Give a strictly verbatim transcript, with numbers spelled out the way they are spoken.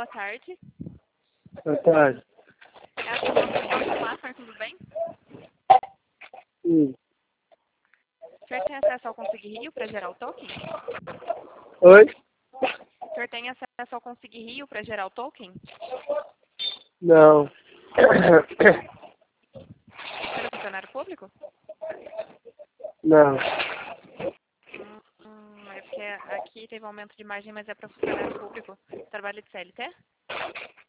boa tarde. Boa tarde. É a Suzana Massar, tudo bem? Hum. O senhor tem acesso ao Consegui Rio para gerar o token? Oi? O senhor tem acesso ao Consegui Rio para gerar o token? Não. O senhor é funcionário público? Não. Hum, hum, é porque aqui teve um aumento de margem, mas é para funcionário público. Trabalho de C L T?